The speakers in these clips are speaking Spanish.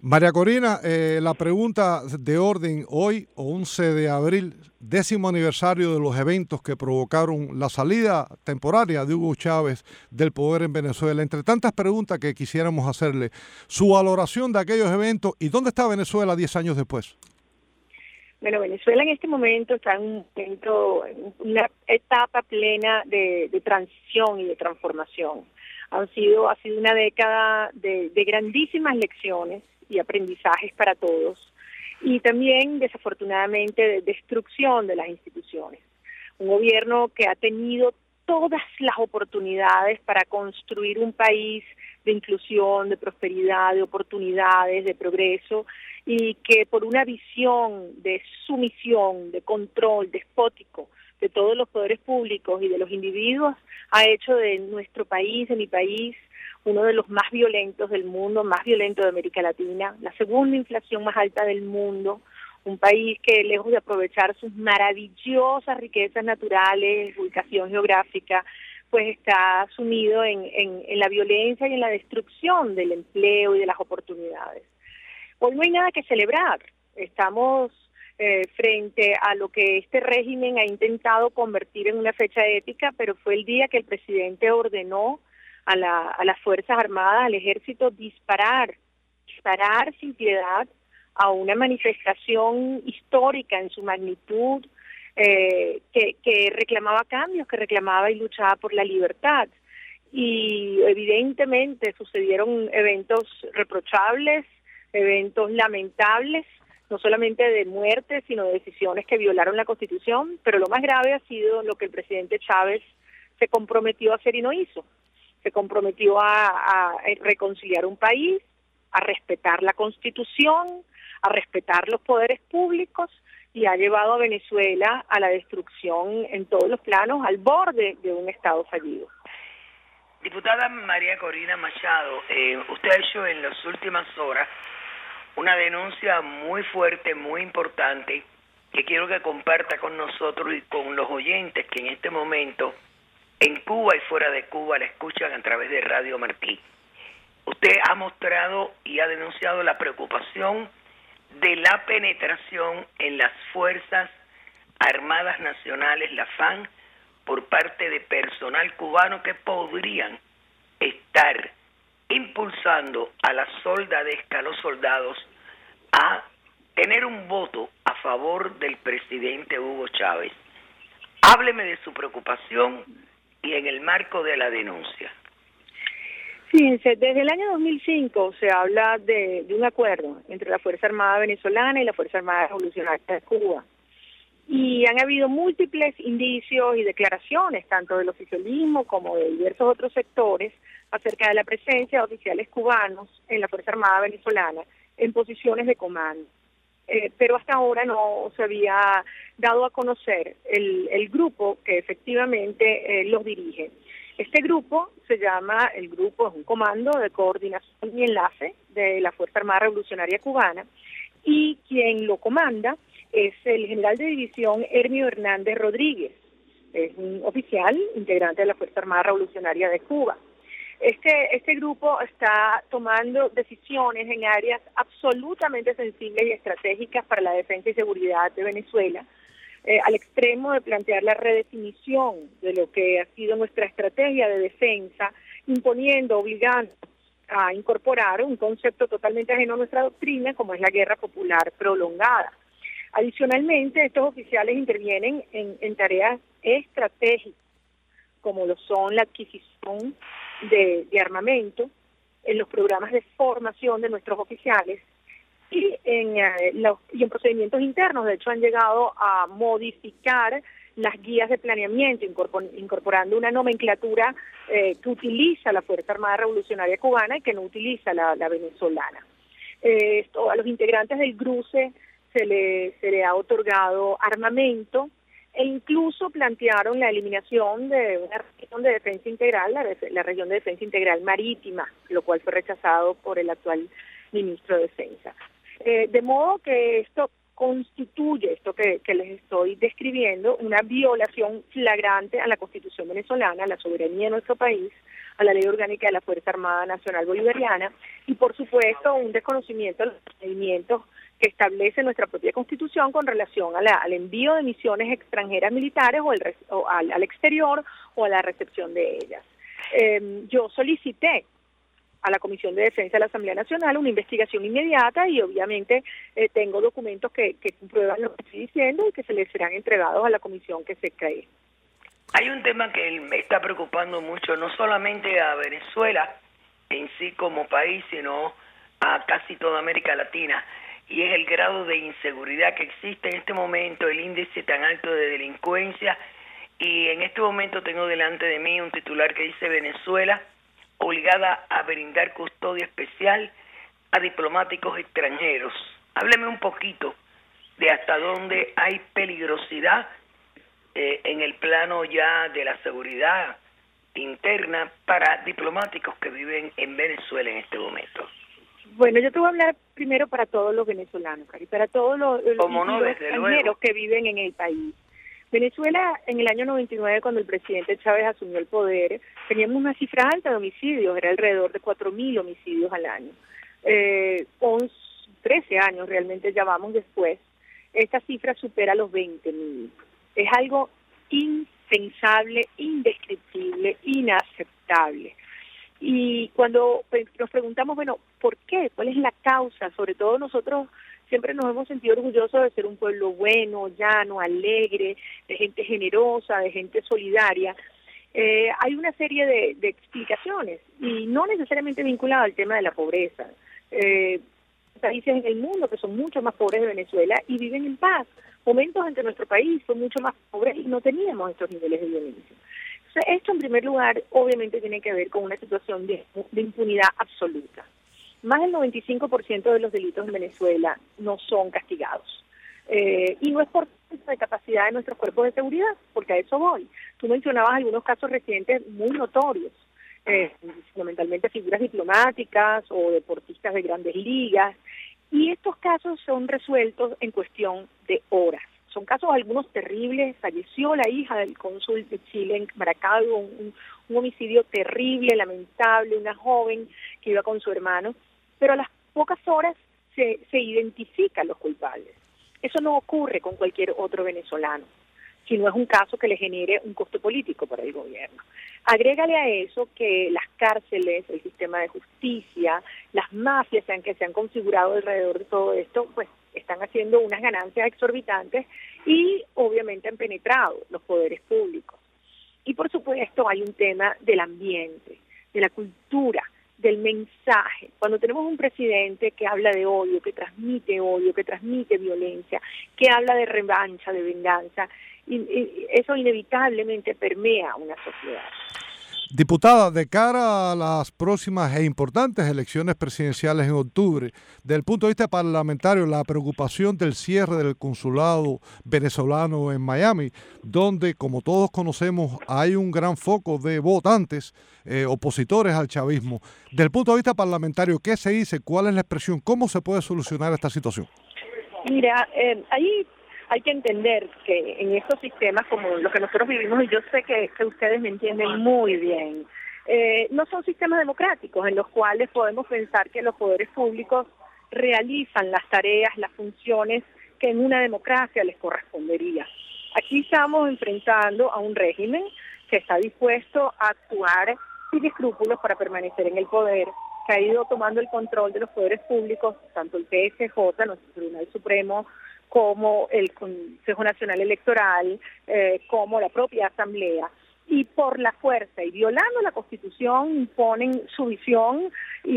María Corina, la pregunta de orden hoy, 11 de abril, 10º aniversario de los eventos que provocaron la salida temporaria de Hugo Chávez del poder en Venezuela. Entre tantas preguntas que quisiéramos hacerle, su valoración de aquellos eventos y dónde está Venezuela 10 años después. Bueno, Venezuela en este momento está en una etapa plena de transición y de transformación. Ha sido una década de grandísimas lecciones y aprendizajes para todos, y también desafortunadamente de destrucción de las instituciones. Un gobierno que ha tenido todas las oportunidades para construir un país de inclusión, de prosperidad, de oportunidades, de progreso, y que por una visión de sumisión, de control despótico de todos los poderes públicos y de los individuos, ha hecho de nuestro país, de mi país, uno de los más violentos del mundo, más violento de América Latina, la segunda inflación más alta del mundo, un país que lejos de aprovechar sus maravillosas riquezas naturales, ubicación geográfica, pues está sumido en la violencia y en la destrucción del empleo y de las oportunidades. Hoy no hay nada que celebrar, estamos frente a lo que este régimen ha intentado convertir en una fecha épica, pero fue el día que el presidente ordenó a las Fuerzas Armadas, al Ejército, disparar sin piedad a una manifestación histórica en su magnitud, que reclamaba cambios, que reclamaba y luchaba por la libertad. Y evidentemente sucedieron eventos reprochables, eventos lamentables, no solamente de muerte, sino de decisiones que violaron la Constitución, pero lo más grave ha sido lo que el presidente Chávez se comprometió a hacer y no hizo. Se comprometió a reconciliar un país, a respetar la Constitución, a respetar los poderes públicos, y ha llevado a Venezuela a la destrucción en todos los planos, al borde de un Estado fallido. Diputada María Corina Machado, usted ha hecho en las últimas horas una denuncia muy fuerte, muy importante, que quiero que comparta con nosotros y con los oyentes que en este momento en Cuba y fuera de Cuba la escuchan a través de Radio Martí. Usted ha mostrado y ha denunciado la preocupación de la penetración en las Fuerzas Armadas Nacionales, la FAN, por parte de personal cubano que podrían estar impulsando a la soldadesca, a los soldados, a tener un voto a favor del presidente Hugo Chávez. Hábleme de su preocupación y en el marco de la denuncia. Fíjense, desde el año 2005 se habla de un acuerdo entre la Fuerza Armada Venezolana y la Fuerza Armada Revolucionaria de Cuba. Y han habido múltiples indicios y declaraciones, tanto del oficialismo como de diversos otros sectores, acerca de la presencia de oficiales cubanos en la Fuerza Armada Venezolana en posiciones de comando. Pero hasta ahora no se había dado a conocer el grupo que efectivamente los dirige. Este grupo se llama, es un comando de coordinación y enlace de la Fuerza Armada Revolucionaria Cubana, y quien lo comanda es el general de división Hermio Hernández Rodríguez. Es un oficial integrante de la Fuerza Armada Revolucionaria de Cuba. Este grupo está tomando decisiones en áreas absolutamente sensibles y estratégicas para la defensa y seguridad de Venezuela, al extremo de plantear la redefinición de lo que ha sido nuestra estrategia de defensa, obligando a incorporar un concepto totalmente ajeno a nuestra doctrina, como es la guerra popular prolongada. Adicionalmente, estos oficiales intervienen en tareas estratégicas, como lo son la adquisición de armamento, en los programas de formación de nuestros oficiales y en procedimientos internos. De hecho, han llegado a modificar las guías de planeamiento, incorporando una nomenclatura que utiliza la Fuerza Armada Revolucionaria Cubana y que no utiliza la venezolana. A los integrantes del GRUCE se le ha otorgado armamento, e incluso plantearon la eliminación de una región de defensa integral, la región de defensa integral marítima, lo cual fue rechazado por el actual ministro de Defensa. De modo que esto constituye esto que les estoy describiendo una violación flagrante a la Constitución venezolana, a la soberanía de nuestro país, a la Ley Orgánica de la Fuerza Armada Nacional Bolivariana y, por supuesto, un desconocimiento de los procedimientos que establece nuestra propia Constitución con relación al envío de misiones extranjeras militares o al exterior o a la recepción de ellas. Yo solicité a la Comisión de Defensa de la Asamblea Nacional una investigación inmediata y obviamente tengo documentos que comprueban lo que estoy diciendo y que se les serán entregados a la comisión que se cree. Hay un tema que me está preocupando mucho, no solamente a Venezuela en sí como país, sino a casi toda América Latina, y es el grado de inseguridad que existe en este momento, el índice tan alto de delincuencia, y en este momento tengo delante de mí un titular que dice Venezuela obligada a brindar custodia especial a diplomáticos extranjeros. Hábleme un poquito de hasta dónde hay peligrosidad en el plano ya de la seguridad interna para diplomáticos que viven en Venezuela en este momento. Bueno, yo te voy a hablar primero para todos los venezolanos, Cari, para todos los extranjeros que viven en el país. Venezuela, en el año 99, cuando el presidente Chávez asumió el poder, teníamos una cifra alta de homicidios, era alrededor de 4.000 homicidios al año. 13 años realmente ya vamos después, esta cifra supera los 20.000. Es algo impensable, indescriptible, inaceptable. Y cuando nos preguntamos, bueno, ¿por qué? ¿Cuál es la causa? Sobre todo nosotros siempre nos hemos sentido orgullosos de ser un pueblo bueno, llano, alegre, de gente generosa, de gente solidaria. Hay una serie de explicaciones y no necesariamente vinculada al tema de la pobreza. Países en el mundo que son mucho más pobres de Venezuela y viven en paz. Momentos en que nuestro país fue mucho más pobre y no teníamos estos niveles de violencia. Entonces, esto en primer lugar obviamente tiene que ver con una situación de impunidad absoluta. Más del 95% de los delitos en Venezuela no son castigados. Y no es por falta de capacidad de nuestros cuerpos de seguridad, porque a eso voy. Tú mencionabas algunos casos recientes muy notorios, fundamentalmente figuras diplomáticas o deportistas de grandes ligas, y estos casos son resueltos en cuestión de horas. Son casos algunos terribles, falleció la hija del cónsul de Chile en Maracaibo, un homicidio terrible, lamentable, una joven que iba con su hermano, pero a las pocas horas se identifican los culpables. Eso no ocurre con cualquier otro venezolano, si no es un caso que le genere un costo político para el gobierno. Agrégale a eso que las cárceles, el sistema de justicia, las mafias que se han configurado alrededor de todo esto, pues están haciendo unas ganancias exorbitantes y obviamente han penetrado los poderes públicos. Y por supuesto hay un tema del ambiente, de la cultura, del mensaje. Cuando tenemos un presidente que habla de odio, que transmite violencia, que habla de revancha, de venganza, y eso inevitablemente permea una sociedad. Diputada, de cara a las próximas e importantes elecciones presidenciales en octubre, desde el punto de vista parlamentario, la preocupación del cierre del consulado venezolano en Miami, donde, como todos conocemos, hay un gran foco de votantes opositores al chavismo. Desde el punto de vista parlamentario, ¿qué se dice? ¿Cuál es la expresión? ¿Cómo se puede solucionar esta situación? Mira, ahí hay que entender que en estos sistemas como los que nosotros vivimos, y yo sé que ustedes me entienden muy bien, no son sistemas democráticos en los cuales podemos pensar que los poderes públicos realizan las tareas, las funciones que en una democracia les correspondería. Aquí estamos enfrentando a un régimen que está dispuesto a actuar sin escrúpulos para permanecer en el poder, que ha ido tomando el control de los poderes públicos, tanto el TSJ, nuestro Tribunal Supremo, como el Consejo Nacional Electoral, como la propia Asamblea, y por la fuerza y violando la Constitución imponen su visión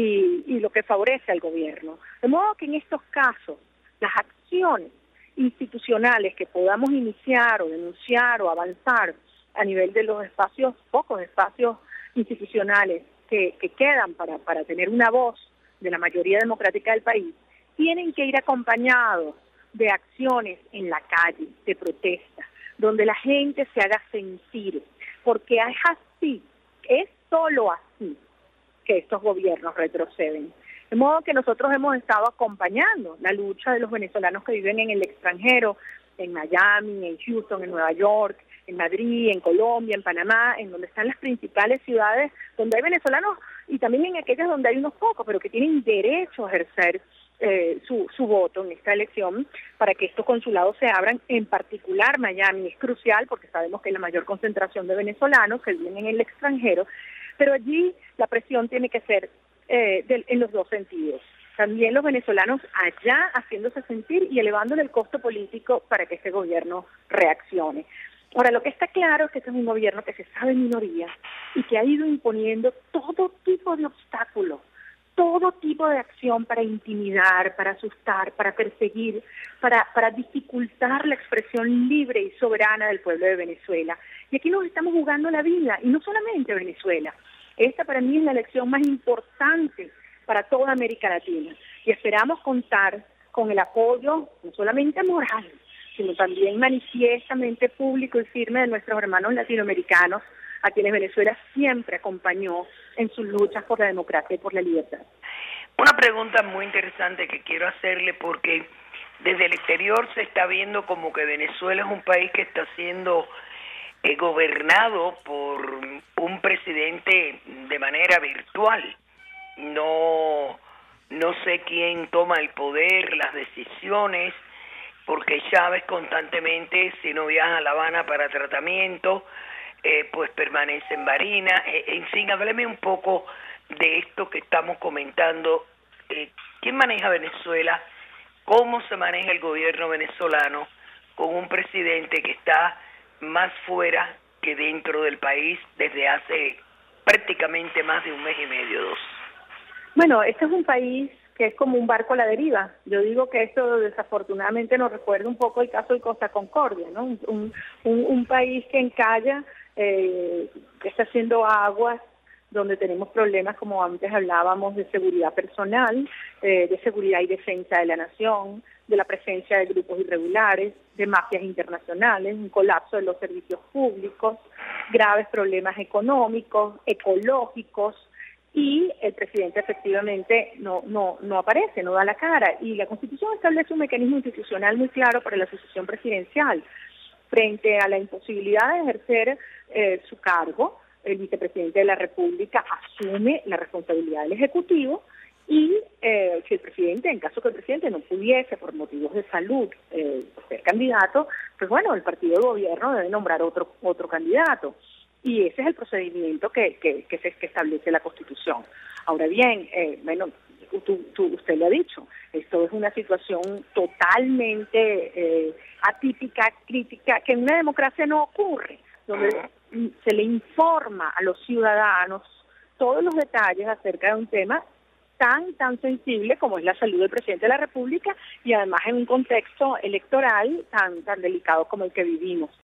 y lo que favorece al gobierno. De modo que en estos casos las acciones institucionales que podamos iniciar o denunciar o avanzar a nivel de los espacios, pocos espacios institucionales que quedan para tener una voz de la mayoría democrática del país, tienen que ir acompañados de acciones en la calle, de protesta, donde la gente se haga sentir, porque es solo así que estos gobiernos retroceden. De modo que nosotros hemos estado acompañando la lucha de los venezolanos que viven en el extranjero, en Miami, en Houston, en Nueva York, en Madrid, en Colombia, en Panamá, en donde están las principales ciudades donde hay venezolanos y también en aquellas donde hay unos pocos, pero que tienen derecho a ejercer su voto en esta elección para que estos consulados se abran. En particular Miami es crucial porque sabemos que hay la mayor concentración de venezolanos que viven en el extranjero, pero allí la presión tiene que ser en los dos sentidos. También los venezolanos allá haciéndose sentir y elevándole el costo político para que este gobierno reaccione. Ahora, lo que está claro es que este es un gobierno que se sabe minoría y que ha ido imponiendo todo tipo de obstáculos, todo tipo de acción para intimidar, para asustar, para perseguir, para dificultar la expresión libre y soberana del pueblo de Venezuela. Y aquí nos estamos jugando la vida, y no solamente Venezuela. Esta para mí es la elección más importante para toda América Latina. Y esperamos contar con el apoyo, no solamente moral, sino también manifiestamente público y firme de nuestros hermanos latinoamericanos, a quienes Venezuela siempre acompañó en sus luchas por la democracia y por la libertad. Una pregunta muy interesante que quiero hacerle, porque desde el exterior se está viendo como que Venezuela es un país que está siendo gobernado por un presidente de manera virtual. No sé quién toma el poder, las decisiones, porque Chávez constantemente, si no viaja a La Habana para tratamiento, pues permanece en Barinas. En fin, hábleme un poco de esto que estamos comentando. ¿Quién maneja Venezuela? ¿Cómo se maneja el gobierno venezolano con un presidente que está más fuera que dentro del país desde hace prácticamente más de un mes y medio, 2? Bueno, este es un país que es como un barco a la deriva. Yo digo que esto desafortunadamente nos recuerda un poco el caso de Costa Concordia, ¿no? Un país que encalla, que está haciendo aguas, donde tenemos problemas, como antes hablábamos, de seguridad personal, de seguridad y defensa de la nación, de la presencia de grupos irregulares, de mafias internacionales, un colapso de los servicios públicos, graves problemas económicos, ecológicos, y el presidente efectivamente no aparece, no da la cara. Y la Constitución establece un mecanismo institucional muy claro para la sucesión presidencial. Frente a la imposibilidad de ejercer su cargo, el vicepresidente de la República asume la responsabilidad del Ejecutivo y si el presidente, en caso que el presidente no pudiese por motivos de salud ser candidato, pues bueno, el partido de gobierno debe nombrar otro candidato. Y ese es el procedimiento que establece la Constitución. Ahora bien, usted lo ha dicho, esto es una situación totalmente atípica, crítica, que en una democracia no ocurre, donde se le informa a los ciudadanos todos los detalles acerca de un tema tan sensible como es la salud del presidente de la República, y además en un contexto electoral tan delicado como el que vivimos.